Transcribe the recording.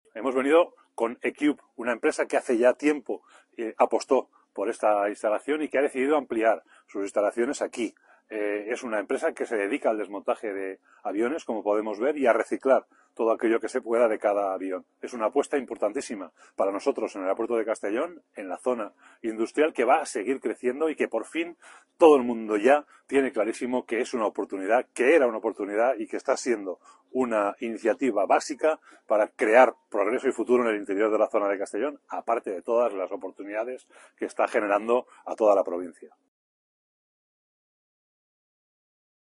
Hemos venido con eCube, una empresa que hace ya tiempo apostó por esta instalación y que ha decidido ampliar sus instalaciones aquí. Es una empresa que se dedica al desmontaje de aviones, como podemos ver, y a reciclar todo aquello que se pueda de cada avión. Es una apuesta importantísima para nosotros en el aeropuerto de Castellón, en la zona industrial, que va a seguir creciendo y que por fin todo el mundo ya tiene clarísimo que es una oportunidad, que era una oportunidad y que está siendo una iniciativa básica para crear progreso y futuro en el interior de la zona de Castellón, aparte de todas las oportunidades que está generando a toda la provincia.